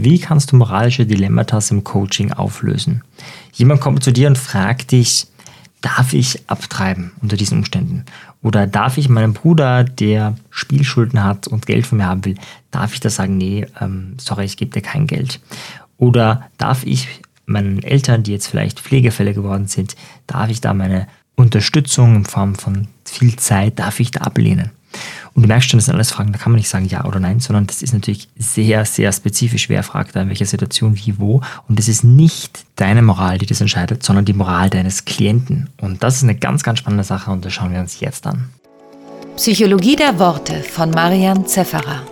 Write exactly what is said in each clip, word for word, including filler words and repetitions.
Wie kannst du moralische Dilemmata im Coaching auflösen? Jemand kommt zu dir und fragt dich, darf ich abtreiben unter diesen Umständen? Oder darf ich meinem Bruder, der Spielschulden hat und Geld von mir haben will, darf ich da sagen, nee, ähm, sorry, ich gebe dir kein Geld? Oder darf ich meinen Eltern, die jetzt vielleicht Pflegefälle geworden sind, darf ich da meine Unterstützung in Form von viel Zeit, darf ich da ablehnen? Und du merkst schon, das sind alles Fragen, da kann man nicht sagen ja oder nein, sondern das ist natürlich sehr, sehr spezifisch. Wer fragt da in welcher Situation, wie, wo? Und das ist nicht deine Moral, die das entscheidet, sondern die Moral deines Klienten. Und das ist eine ganz, ganz spannende Sache und das schauen wir uns jetzt an. Psychologie der Worte von Marian Zefferer.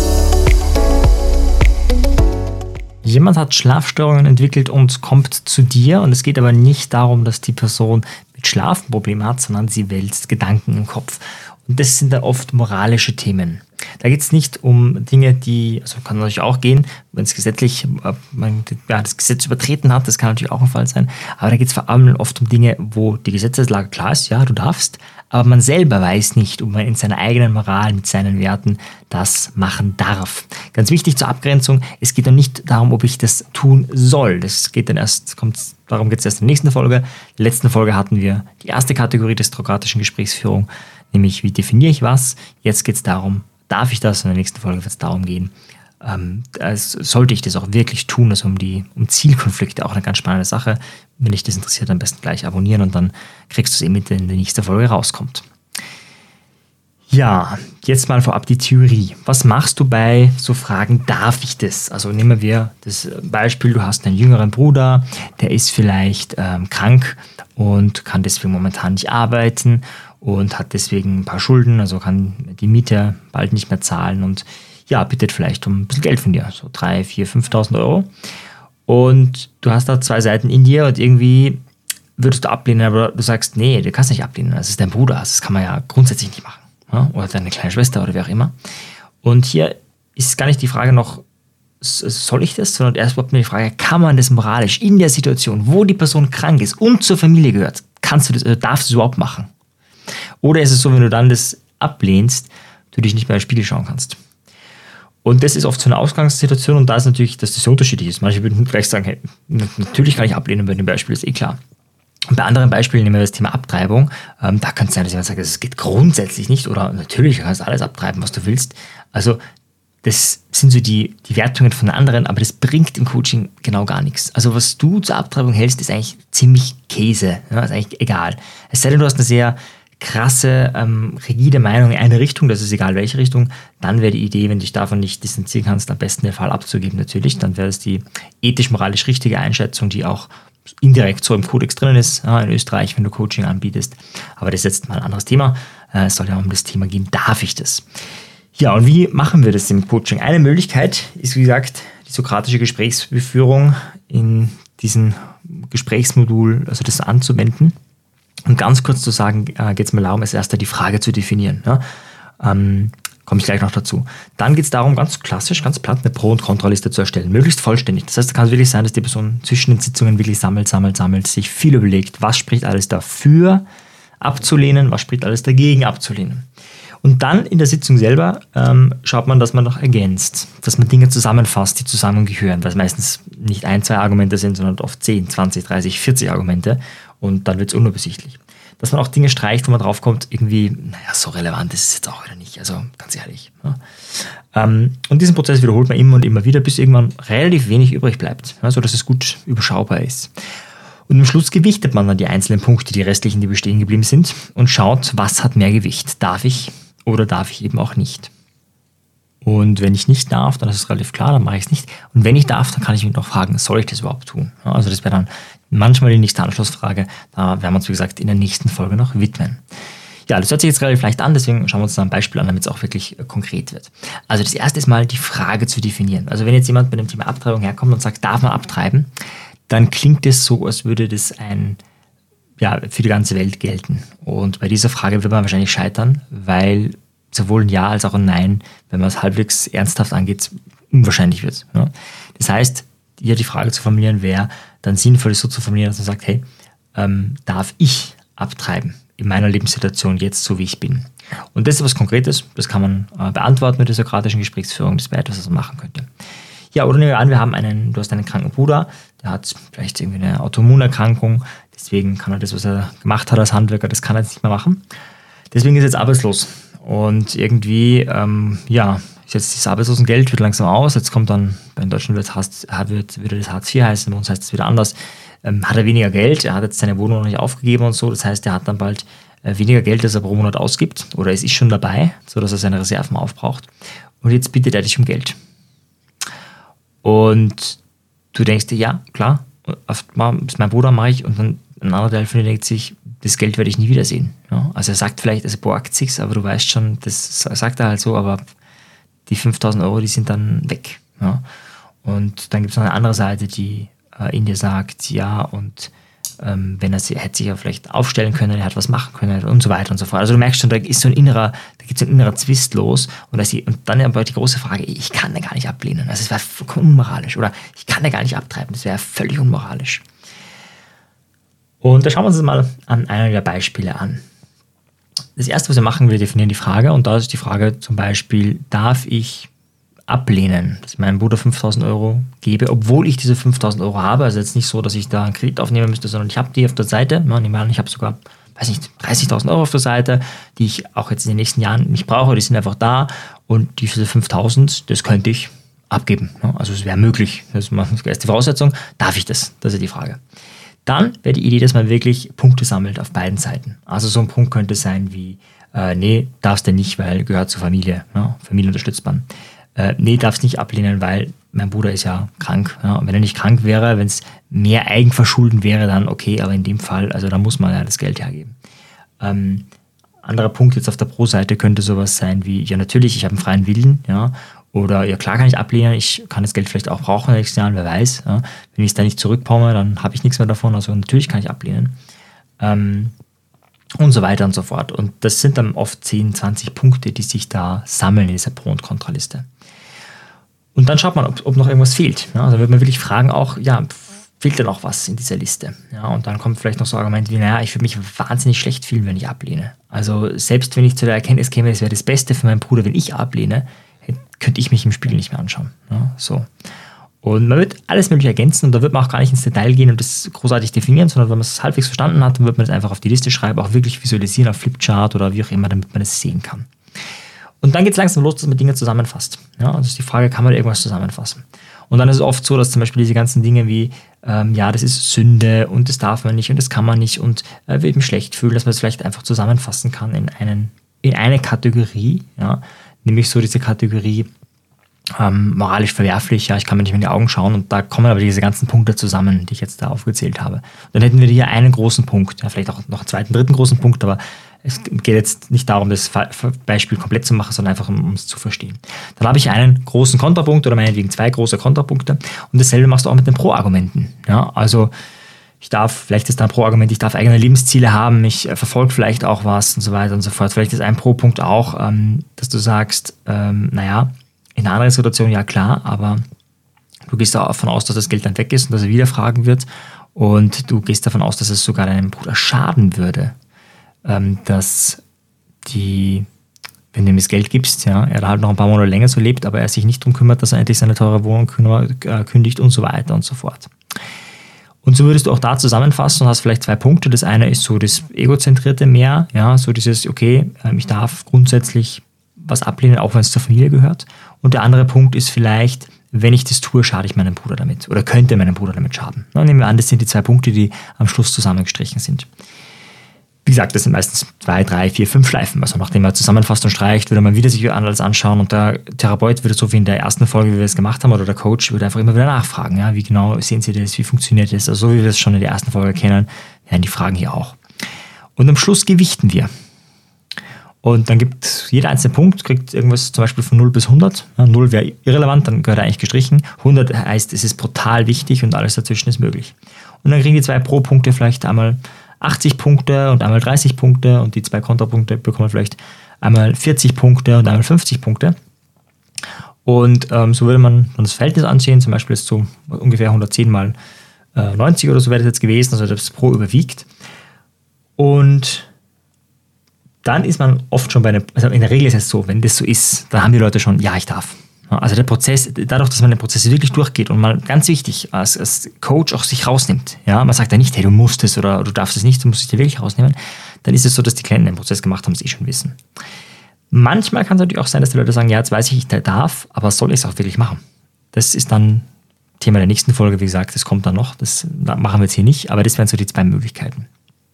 Jemand hat Schlafstörungen entwickelt und kommt zu dir und es geht aber nicht darum, dass die Person mit Schlafen Probleme hat, sondern sie wälzt Gedanken im Kopf. Und das sind dann oft moralische Themen. Da geht es nicht um Dinge, die, also kann natürlich auch gehen, wenn es gesetzlich, man ja, das Gesetz übertreten hat, das kann natürlich auch ein Fall sein, aber da geht es vor allem oft um Dinge, wo die Gesetzeslage klar ist, ja, du darfst, aber man selber weiß nicht, ob man in seiner eigenen Moral, mit seinen Werten das machen darf. Ganz wichtig zur Abgrenzung, es geht dann nicht darum, ob ich das tun soll. Das geht dann erst, kommt, darum geht es erst in der nächsten Folge. In der letzten Folge hatten wir die erste Kategorie der sokratischen Gesprächsführung, nämlich wie definiere ich was. Jetzt geht es darum, darf ich das? In der nächsten Folge wird es darum gehen, ähm, also sollte ich das auch wirklich tun, also um die um Zielkonflikte, auch eine ganz spannende Sache. Wenn dich das interessiert, am besten gleich abonnieren und dann kriegst du es eben mit, wenn die nächste Folge rauskommt. Ja, jetzt mal vorab die Theorie. Was machst du bei so Fragen, darf ich das? Also nehmen wir das Beispiel, du hast einen jüngeren Bruder, der ist vielleicht ähm, krank und kann deswegen momentan nicht arbeiten und hat deswegen ein paar Schulden, also kann die Miete bald nicht mehr zahlen und ja, bittet vielleicht um ein bisschen Geld von dir, so dreitausend, viertausend, fünftausend Euro. Und du hast da zwei Seiten in dir und irgendwie würdest du ablehnen, aber du sagst, nee, du kannst nicht ablehnen, das ist dein Bruder, das kann man ja grundsätzlich nicht machen. Ja? Oder deine kleine Schwester oder wer auch immer. Und hier ist gar nicht die Frage noch, soll ich das, sondern erst überhaupt nur die Frage, kann man das moralisch in der Situation, wo die Person krank ist und zur Familie gehört, kannst du das, oder darfst du es überhaupt machen? Oder ist es so, wenn du dann das ablehnst, du dich nicht mehr in den Spiegel schauen kannst? Und das ist oft so eine Ausgangssituation und da ist natürlich, dass das so unterschiedlich ist. Manche würden vielleicht sagen, hey, natürlich kann ich ablehnen bei dem Beispiel, ist eh klar. Und bei anderen Beispielen nehmen wir das Thema Abtreibung. Ähm, da könnte es sein, dass jemand sagt, das geht grundsätzlich nicht oder natürlich kannst du alles abtreiben, was du willst. Also das sind so die, die Wertungen von anderen, aber das bringt im Coaching genau gar nichts. Also was du zur Abtreibung hältst, ist eigentlich ziemlich Käse. Ja, ist eigentlich egal. Es sei denn, du hast eine sehr krasse, ähm, rigide Meinung in eine Richtung, das ist egal welche Richtung, dann wäre die Idee, wenn du dich davon nicht distanzieren kannst, am besten den Fall abzugeben natürlich, dann wäre es die ethisch-moralisch richtige Einschätzung, die auch indirekt so im Kodex drin ist, ja, in Österreich, wenn du Coaching anbietest, aber das ist jetzt mal ein anderes Thema, äh, es soll ja um das Thema gehen, darf ich das? Ja, und wie machen wir das im Coaching? Eine Möglichkeit ist, wie gesagt, die sokratische Gesprächsführung in diesem Gesprächsmodul, also das anzuwenden. Und ganz kurz zu sagen, äh, geht es mir darum, als erster die Frage zu definieren. Ja? Ähm, komme ich gleich noch dazu. Dann geht es darum, ganz klassisch, ganz platt, eine Pro- und Kontraliste zu erstellen. Möglichst vollständig. Das heißt, es kann wirklich sein, dass die Person zwischen den Sitzungen wirklich sammelt, sammelt, sammelt, sich viel überlegt, was spricht alles dafür abzulehnen, was spricht alles dagegen abzulehnen. Und dann in der Sitzung selber ähm, schaut man, dass man noch ergänzt, dass man Dinge zusammenfasst, die zusammengehören, weil es meistens nicht ein, zwei Argumente sind, sondern oft zehn, zwanzig, dreißig, vierzig Argumente. Und dann wird es unübersichtlich. Dass man auch Dinge streicht, wo man drauf kommt, irgendwie, naja, so relevant ist es jetzt auch wieder nicht. Also ganz ehrlich. Ja. Ähm, und diesen Prozess wiederholt man immer und immer wieder, bis irgendwann relativ wenig übrig bleibt, ja, sodass es gut überschaubar ist. Und am Schluss gewichtet man dann die einzelnen Punkte, die restlichen, die bestehen geblieben sind, und schaut, was hat mehr Gewicht. Darf ich oder darf ich eben auch nicht? Und wenn ich nicht darf, dann ist es relativ klar, dann mache ich es nicht. Und wenn ich darf, dann kann ich mich noch fragen, soll ich das überhaupt tun? Ja, also das wäre dann manchmal die nächste Anschlussfrage. Da werden wir uns, wie gesagt, in der nächsten Folge noch widmen. Ja, das hört sich jetzt relativ leicht an, deswegen schauen wir uns da ein Beispiel an, damit es auch wirklich äh, konkret wird. Also das erste ist mal die Frage zu definieren. Also wenn jetzt jemand mit dem Thema Abtreibung herkommt und sagt, darf man abtreiben, dann klingt es so, als würde das ein, ja, für die ganze Welt gelten. Und bei dieser Frage wird man wahrscheinlich scheitern, weil sowohl ein Ja als auch ein Nein, wenn man es halbwegs ernsthaft angeht, unwahrscheinlich wird. Ja. Das heißt, hier die Frage zu formulieren wäre dann sinnvoll, ist so zu formulieren, dass man sagt, hey, ähm, darf ich abtreiben in meiner Lebenssituation jetzt, so wie ich bin? Und das ist was Konkretes, das kann man äh, beantworten mit der sokratischen Gesprächsführung, das wäre etwas, was man machen könnte. Ja, oder nehmen wir an, wir haben einen, du hast einen kranken Bruder, der hat vielleicht irgendwie eine Autoimmunerkrankung, deswegen kann er das, was er gemacht hat als Handwerker, das kann er jetzt nicht mehr machen. Deswegen ist er jetzt arbeitslos. Und irgendwie, ähm, ja, ist jetzt das Arbeitslosengeld, wird langsam aus. Jetzt kommt dann, in Deutschland wird es wird, wird das Hartz vier heißen, bei uns heißt es wieder anders. Ähm, hat er weniger Geld, er hat jetzt seine Wohnung noch nicht aufgegeben und so. Das heißt, er hat dann bald äh, weniger Geld, das er pro Monat ausgibt. Oder es ist schon dabei, sodass er seine Reserven aufbraucht. Und jetzt bittet er dich um Geld. Und du denkst dir, ja, klar, das ist mein Bruder, mache ich. Und dann ein anderer Teil von dir denkt sich, das Geld werde ich nie wiedersehen. Ja? Also er sagt vielleicht, also borgt sich's, aber du weißt schon, das sagt er halt so, aber die fünftausend Euro, die sind dann weg. Ja? Und dann gibt es noch eine andere Seite, die äh, in dir sagt, ja, und ähm, wenn er, er hätte sich ja vielleicht aufstellen können, er hat was machen können und so weiter und so fort. Also du merkst schon, da ist so ein innerer, da geht so ein innerer Zwist los und, das, und dann aber die große Frage, ich kann den gar nicht ablehnen. Also es wäre vollkommen unmoralisch oder ich kann den gar nicht abtreiben, das wäre völlig unmoralisch. Und da schauen wir uns das mal an einer der Beispiele an. Das erste, was wir machen, wir definieren die Frage und da ist die Frage zum Beispiel, darf ich ablehnen, dass ich meinem Bruder fünftausend Euro gebe, obwohl ich diese fünftausend Euro habe. Also jetzt nicht so, dass ich da einen Kredit aufnehmen müsste, sondern ich habe die auf der Seite. Ich habe sogar, weiß nicht, dreißigtausend Euro auf der Seite, die ich auch jetzt in den nächsten Jahren nicht brauche. Die sind einfach da und diese fünftausend, das könnte ich abgeben. Also es wäre möglich. Das ist die Voraussetzung. Darf ich das? Das ist die Frage. Dann wäre die Idee, dass man wirklich Punkte sammelt auf beiden Seiten. Also so ein Punkt könnte sein wie, äh, nee, darfst du nicht, weil gehört zur Familie. Ja, Familie unterstützt man. Äh, nee, darfst nicht ablehnen, weil mein Bruder ist ja krank. Ja, und wenn er nicht krank wäre, wenn es mehr Eigenverschulden wäre, dann okay, aber in dem Fall, also da muss man ja das Geld hergeben. Ähm, anderer Punkt jetzt auf der Pro-Seite könnte sowas sein wie, ja natürlich, ich habe einen freien Willen, ja, oder ja klar kann ich ablehnen, ich kann das Geld vielleicht auch brauchen in den nächsten Jahren, wer weiß. Ja. Wenn ich es da nicht zurückbekomme, dann habe ich nichts mehr davon, also natürlich kann ich ablehnen. Ähm, und so weiter und so fort. Und das sind dann oft zehn, zwanzig Punkte, die sich da sammeln in dieser Pro- und Kontraliste. Und dann schaut man, ob, ob noch irgendwas fehlt. Ja, also wird man wirklich fragen auch, ja, fehlt da noch was in dieser Liste? Ja, und dann kommt vielleicht noch so Argumente wie, naja, ich würde mich wahnsinnig schlecht fühlen, wenn ich ablehne. Also selbst wenn ich zu der Erkenntnis käme, es wäre das Beste für meinen Bruder, wenn ich ablehne, könnte ich mich im Spiegel nicht mehr anschauen. Ja, so. Und man wird alles mögliche ergänzen und da wird man auch gar nicht ins Detail gehen und das großartig definieren, sondern wenn man es halbwegs verstanden hat, dann wird man das einfach auf die Liste schreiben, auch wirklich visualisieren auf Flipchart oder wie auch immer, damit man das sehen kann. Und dann geht es langsam los, dass man Dinge zusammenfasst. Ja, also ist die Frage, kann man irgendwas zusammenfassen? Und dann ist es oft so, dass zum Beispiel diese ganzen Dinge wie, ähm, ja, das ist Sünde und das darf man nicht und das kann man nicht und äh, wird mich schlecht fühlen, dass man es vielleicht einfach zusammenfassen kann in, einen, in eine Kategorie, ja, nämlich so diese Kategorie ähm, moralisch verwerflich, ja, ich kann mir nicht mehr in die Augen schauen und da kommen aber diese ganzen Punkte zusammen, die ich jetzt da aufgezählt habe. Und dann hätten wir hier einen großen Punkt, ja, vielleicht auch noch einen zweiten, dritten großen Punkt, aber es geht jetzt nicht darum, das Beispiel komplett zu machen, sondern einfach, um, um es zu verstehen. Dann habe ich einen großen Kontrapunkt oder meinetwegen zwei große Kontrapunkte und dasselbe machst du auch mit den Pro-Argumenten. Ja, also ich darf, vielleicht ist da ein Pro-Argument, ich darf eigene Lebensziele haben, ich äh, verfolge vielleicht auch was und so weiter und so fort. Vielleicht ist ein Pro-Punkt auch, ähm, dass du sagst, ähm, naja, in einer anderen Situation ja klar, aber du gehst davon aus, dass das Geld dann weg ist und dass er wieder fragen wird und du gehst davon aus, dass es sogar deinem Bruder schaden würde, ähm, dass die, wenn du ihm das Geld gibst, ja, er halt noch ein paar Monate länger so lebt, aber er sich nicht darum kümmert, dass er endlich seine teure Wohnung kündigt und so weiter und so fort. Und so würdest du auch da zusammenfassen und hast vielleicht zwei Punkte. Das eine ist so das Egozentrierte mehr, ja, so dieses, okay, ich darf grundsätzlich was ablehnen, auch wenn es zur Familie gehört. Und der andere Punkt ist vielleicht, wenn ich das tue, schade ich meinem Bruder damit oder könnte meinem Bruder damit schaden. Na, nehmen wir an, das sind die zwei Punkte, die am Schluss zusammengestrichen sind. Wie gesagt, das sind meistens zwei, drei, vier, fünf Schleifen. Also nachdem man zusammenfasst und streicht, würde man wieder sich alles anschauen und der Therapeut würde so wie in der ersten Folge, wie wir es gemacht haben, oder der Coach würde einfach immer wieder nachfragen, ja, wie genau sehen Sie das, wie funktioniert das? Also so wie wir es schon in der ersten Folge kennen, werden die Fragen hier auch. Und am Schluss gewichten wir. Und dann gibt jeder einzelne Punkt, kriegt irgendwas zum Beispiel von null bis hundert. Ja, null wäre irrelevant, dann gehört er eigentlich gestrichen. hundert heißt, es ist brutal wichtig und alles dazwischen ist möglich. Und dann kriegen die zwei Pro-Punkte vielleicht einmal achtzig Punkte und einmal dreißig Punkte und die zwei Kontrapunkte bekommen vielleicht einmal vierzig Punkte und einmal fünfzig Punkte. Und ähm, so würde man dann das Verhältnis ansehen, zum Beispiel ist so ungefähr hundertzehn mal äh, neunzig oder so wäre das jetzt gewesen, also das Pro überwiegt. Und dann ist man oft schon bei einer, also in der Regel ist es so, wenn das so ist, dann haben die Leute schon, ja, ich darf. Also der Prozess, dadurch, dass man den Prozess wirklich durchgeht und mal ganz wichtig, als, als Coach auch sich rausnimmt, ja, man sagt ja nicht, hey, du musst es oder du darfst es nicht, du musst es dir wirklich rausnehmen, dann ist es so, dass die Klienten den Prozess gemacht haben, es eh schon wissen. Manchmal kann es natürlich auch sein, dass die Leute sagen, ja, jetzt weiß ich, ich darf, aber soll ich es auch wirklich machen? Das ist dann Thema der nächsten Folge, wie gesagt, das kommt dann noch, das machen wir jetzt hier nicht, aber das wären so die zwei Möglichkeiten.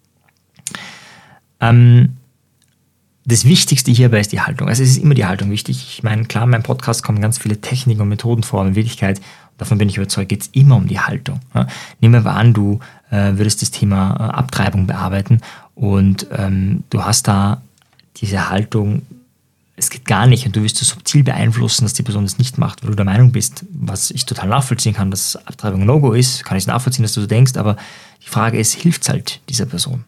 Ähm, Das Wichtigste hierbei ist die Haltung. Also es ist immer die Haltung wichtig. Ich meine, klar, in meinem Podcast kommen ganz viele Techniken und Methoden vor, aber in Wirklichkeit, davon bin ich überzeugt, geht es immer um die Haltung. Ja. Nehmen wir an, du äh, würdest das Thema äh, Abtreibung bearbeiten und ähm, du hast da diese Haltung, es geht gar nicht und du wirst so subtil beeinflussen, dass die Person das nicht macht, weil du der Meinung bist, was ich total nachvollziehen kann, dass Abtreibung ein No-Go ist, kann ich nachvollziehen, dass du so denkst, aber die Frage ist, hilft es halt dieser Person?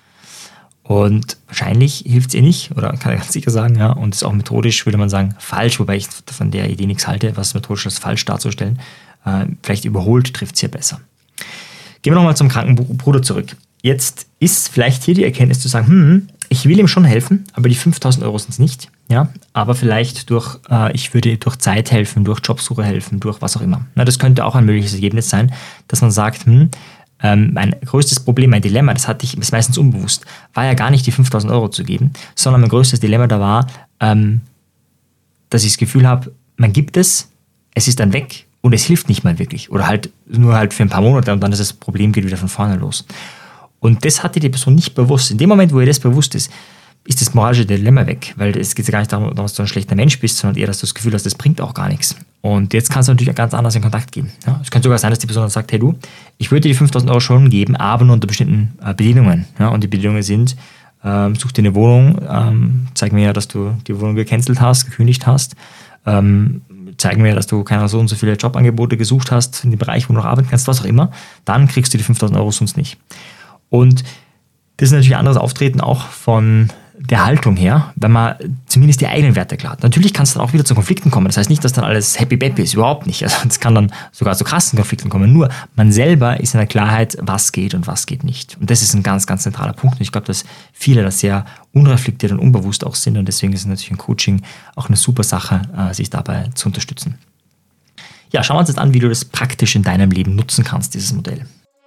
Und wahrscheinlich hilft es ihr nicht, oder kann ich ganz sicher sagen, ja, und ist auch methodisch, würde man sagen, falsch, wobei ich von der Idee nichts halte, was methodisch als falsch darzustellen. Äh, vielleicht überholt trifft es hier besser. Gehen wir nochmal zum kranken Bruder zurück. Jetzt ist vielleicht hier die Erkenntnis zu sagen, hm, ich will ihm schon helfen, aber die fünftausend Euro sind es nicht, ja, aber vielleicht durch, äh, ich würde durch Zeit helfen, durch Jobsuche helfen, durch was auch immer. Na, das könnte auch ein mögliches Ergebnis sein, dass man sagt, hm, mein größtes Problem, mein Dilemma, das hatte ich, ist meistens unbewusst, war ja gar nicht die fünftausend Euro zu geben, sondern mein größtes Dilemma da war, ähm, dass ich das Gefühl habe, man gibt es, es ist dann weg und es hilft nicht mal wirklich. Oder halt nur halt für ein paar Monate und dann ist das Problem geht wieder von vorne los. Und das hatte die Person nicht bewusst. In dem Moment, wo ihr das bewusst ist, ist das moralische Dilemma weg, weil es geht ja gar nicht darum, dass du ein schlechter Mensch bist, sondern eher, dass du das Gefühl hast, das bringt auch gar nichts. Und jetzt kannst du natürlich ganz anders in Kontakt gehen. Ja, es könnte sogar sein, dass die Person sagt, hey du, ich würde dir die fünftausend Euro schon geben, aber nur unter bestimmten äh, Bedingungen. Ja, und die Bedingungen sind, ähm, such dir eine Wohnung, ähm, zeig mir ja, dass du die Wohnung gecancelt hast, gekündigt hast, ähm, zeig mir, dass du keine so und so viele Jobangebote gesucht hast in dem Bereich, wo du noch arbeiten kannst, was auch immer, dann kriegst du die fünftausend Euro sonst nicht. Und das ist natürlich ein anderes Auftreten auch von der Haltung her, wenn man zumindest die eigenen Werte klar hat. Natürlich kann es dann auch wieder zu Konflikten kommen. Das heißt nicht, dass dann alles happy-bappy ist, überhaupt nicht. Also es kann dann sogar zu krassen Konflikten kommen. Nur man selber ist in der Klarheit, was geht und was geht nicht. Und das ist ein ganz, ganz zentraler Punkt. Und ich glaube, dass viele das sehr unreflektiert und unbewusst auch sind. Und deswegen ist es natürlich ein Coaching auch eine super Sache, sich dabei zu unterstützen. Ja, schauen wir uns jetzt an, wie du das praktisch in deinem Leben nutzen kannst, dieses Modell.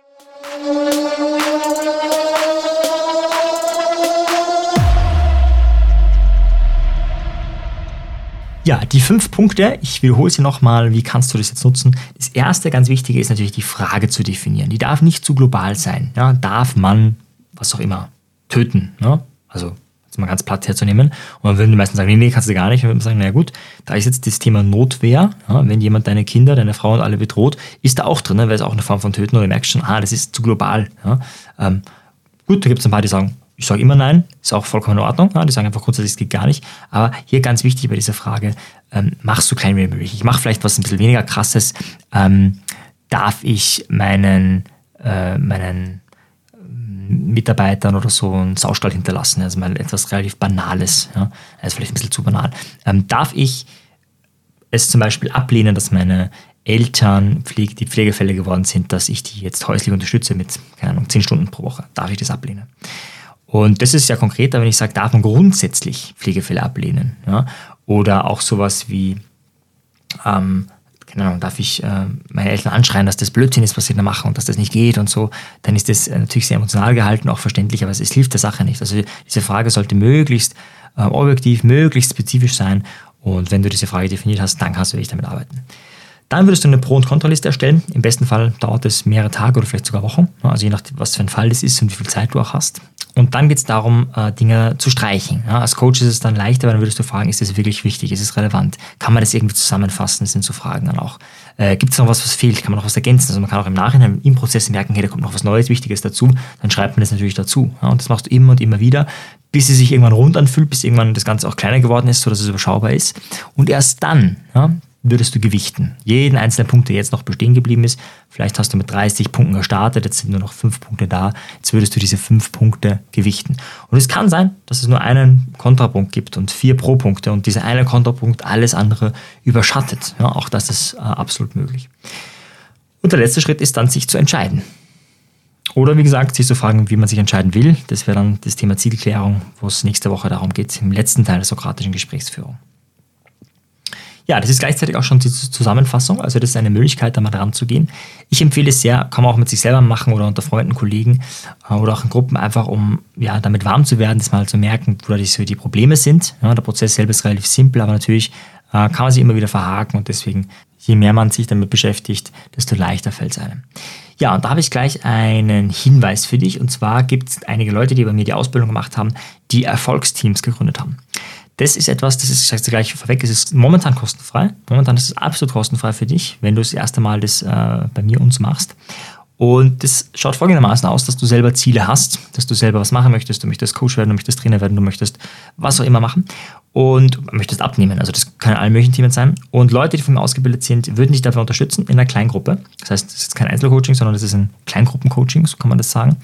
Ja, die fünf Punkte, ich wiederhole sie nochmal, wie kannst du das jetzt nutzen? Das erste ganz Wichtige ist natürlich die Frage zu definieren. Die darf nicht zu global sein. Ja, darf man, was auch immer, töten? Ja? Also, jetzt mal ganz platt herzunehmen. Und dann würden die meisten sagen, nee, nee, kannst du gar nicht. Und dann würden wir sagen, naja gut, da ist jetzt das Thema Notwehr. Ja? Wenn jemand deine Kinder, deine Frau und alle bedroht, ist da auch drin, ne? Weil es auch eine Form von Töten, oder du merkst schon, ah, das ist zu global. Ja? Ähm, gut, da gibt es ein paar, die sagen, ich sage immer nein, ist auch vollkommen in Ordnung. Ja, die sagen einfach grundsätzlich, es geht gar nicht. Aber hier ganz wichtig bei dieser Frage, ähm, machst du klein wie möglich. Ich mache vielleicht was ein bisschen weniger Krasses. Ähm, darf ich meinen, äh, meinen Mitarbeitern oder so einen Saustall hinterlassen? Also mal etwas relativ Banales. Ja? Das ist vielleicht ein bisschen zu banal. Ähm, darf ich es zum Beispiel ablehnen, dass meine Eltern Pflege, die Pflegefälle geworden sind, dass ich die jetzt häuslich unterstütze mit, keine Ahnung, zehn Stunden pro Woche? Darf ich das ablehnen? Und das ist ja konkreter, wenn ich sage, darf man grundsätzlich Pflegefälle ablehnen? Ja? Oder auch sowas wie, ähm, keine Ahnung, darf ich äh, meine Eltern anschreien, dass das Blödsinn ist, was sie da machen und dass das nicht geht und so, dann ist das äh, natürlich sehr emotional gehalten, auch verständlich, aber es, es hilft der Sache nicht. Also diese Frage sollte möglichst äh, objektiv, möglichst spezifisch sein und wenn du diese Frage definiert hast, dann kannst du wirklich damit arbeiten. Dann würdest du eine Pro- und Kontraliste erstellen. Im besten Fall dauert es mehrere Tage oder vielleicht sogar Wochen, also je nachdem, was für ein Fall das ist und wie viel Zeit du auch hast. Und dann geht es darum, Dinge zu streichen. Ja, als Coach ist es dann leichter, weil dann würdest du fragen, ist das wirklich wichtig, ist es relevant? Kann man das irgendwie zusammenfassen? Das sind so Fragen dann auch. Äh, gibt es noch was, was fehlt? Kann man noch was ergänzen? Also man kann auch im Nachhinein im Prozess merken, hey, da kommt noch was Neues, Wichtiges dazu. Dann schreibt man das natürlich dazu. Ja, und das machst du immer und immer wieder, bis es sich irgendwann rund anfühlt, bis irgendwann das Ganze auch kleiner geworden ist, sodass es überschaubar ist. Und erst dann, ja, würdest du gewichten. Jeden einzelnen Punkt, der jetzt noch bestehen geblieben ist, vielleicht hast du mit dreißig Punkten gestartet, jetzt sind nur noch fünf Punkte da, jetzt würdest du diese fünf Punkte gewichten. Und es kann sein, dass es nur einen Kontrapunkt gibt und vier Pro-Punkte und dieser eine Kontrapunkt alles andere überschattet. Ja, auch das ist äh, absolut möglich. Und der letzte Schritt ist dann, sich zu entscheiden. Oder wie gesagt, sich zu fragen, wie man sich entscheiden will. Das wäre dann das Thema Zielklärung, wo es nächste Woche darum geht, im letzten Teil der sokratischen Gesprächsführung. ja, das ist gleichzeitig auch schon die Zusammenfassung. Also das ist eine Möglichkeit, da mal dran zu gehen. Ich empfehle es sehr, kann man auch mit sich selber machen oder unter Freunden, Kollegen äh, oder auch in Gruppen, einfach um ja, damit warm zu werden, das mal zu merken, wo da die, so die Probleme sind. Ja, der Prozess selber ist relativ simpel, aber natürlich äh, kann man sich immer wieder verhaken und deswegen, je mehr man sich damit beschäftigt, desto leichter fällt es einem. Ja, und da habe ich gleich einen Hinweis für dich. Und zwar gibt es einige Leute, die bei mir die Ausbildung gemacht haben, die Erfolgsteams gegründet haben. Das ist etwas, das ist, ich sage es gleich vorweg, es ist momentan kostenfrei. Momentan ist es absolut kostenfrei für dich, wenn du das erste Mal das äh, bei mir uns machst. Und das schaut folgendermaßen aus, dass du selber Ziele hast, dass du selber was machen möchtest. Du möchtest Coach werden, du möchtest Trainer werden, du möchtest was auch immer machen und möchtest abnehmen. Also das können alle möglichen Themen sein. Und Leute, die von mir ausgebildet sind, würden dich dafür unterstützen in einer Kleingruppe. Das heißt, das ist kein Einzelcoaching, sondern das ist ein Kleingruppencoaching, so kann man das sagen.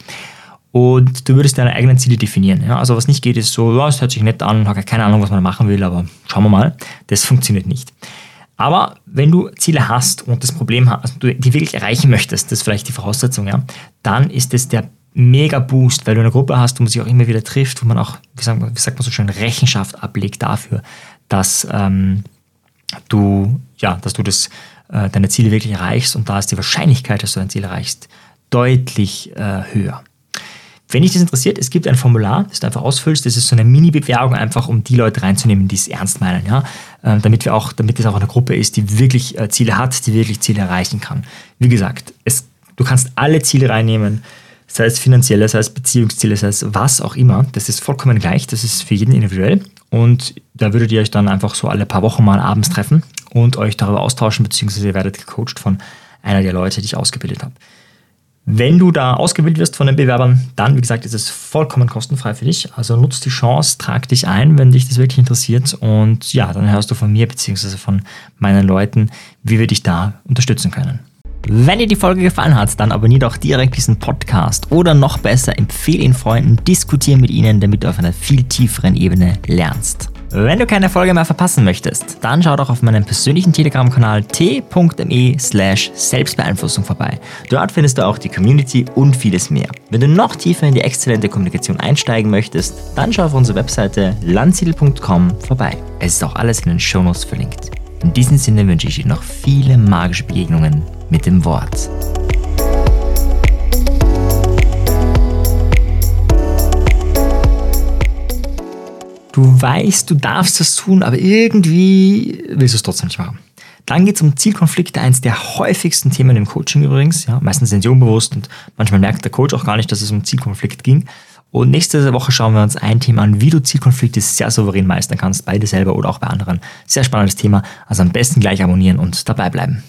Und du würdest deine eigenen Ziele definieren. Ja? Also was nicht geht, ist so, ja, es hört sich nett an, habe keine Ahnung, was man machen will, aber schauen wir mal. Das funktioniert nicht. Aber wenn du Ziele hast und das Problem hast, also du die wirklich erreichen möchtest, das ist vielleicht die Voraussetzung, ja, dann ist das der Mega-Boost, weil du eine Gruppe hast, wo man sich auch immer wieder trifft, wo man auch, wie sagt man, wie sagt man so schön, Rechenschaft ablegt dafür, dass ähm, du, ja, dass du das, äh, deine Ziele wirklich erreichst und da ist die Wahrscheinlichkeit, dass du dein Ziel erreichst, deutlich äh, höher. Wenn dich das interessiert, es gibt ein Formular, das du einfach ausfüllst. Das ist so eine Mini-Bewerbung, einfach um die Leute reinzunehmen, die es ernst meinen. Ja? Äh, damit wir auch, damit es auch eine Gruppe ist, die wirklich äh, Ziele hat, die wirklich Ziele erreichen kann. Wie gesagt, es, du kannst alle Ziele reinnehmen, sei es finanzielle, sei es Beziehungsziele, sei es was auch immer. Das ist vollkommen gleich, das ist für jeden individuell. Und da würdet ihr euch dann einfach so alle paar Wochen mal abends treffen und euch darüber austauschen, beziehungsweise ihr werdet gecoacht von einer der Leute, die ich ausgebildet habe. Wenn du da ausgewählt wirst von den Bewerbern, dann, wie gesagt, ist es vollkommen kostenfrei für dich. Also nutzt die Chance, trag dich ein, wenn dich das wirklich interessiert. Und ja, dann hörst du von mir bzw. von meinen Leuten, wie wir dich da unterstützen können. Wenn dir die Folge gefallen hat, dann abonnier doch direkt diesen Podcast oder noch besser, empfehle ihn Freunden, diskutiere mit ihnen, damit du auf einer viel tieferen Ebene lernst. Wenn du keine Folge mehr verpassen möchtest, dann schau doch auf meinem persönlichen Telegram-Kanal t.me slash Selbstbeeinflussung vorbei. Dort findest du auch die Community und vieles mehr. Wenn du noch tiefer in die exzellente Kommunikation einsteigen möchtest, dann schau auf unsere Webseite landsiedel punkt com vorbei. Es ist auch alles in den Shownotes verlinkt. In diesem Sinne wünsche ich dir noch viele magische Begegnungen mit dem Wort. Du weißt, du darfst das tun, aber irgendwie willst du es trotzdem nicht machen. Dann geht es um Zielkonflikte, eins der häufigsten Themen im Coaching übrigens. Ja, meistens sind sie unbewusst und manchmal merkt der Coach auch gar nicht, dass es um Zielkonflikt ging. Und nächste Woche schauen wir uns ein Thema an, wie du Zielkonflikte sehr souverän meistern kannst, bei dir selber oder auch bei anderen. Sehr spannendes Thema, also am besten gleich abonnieren und dabei bleiben.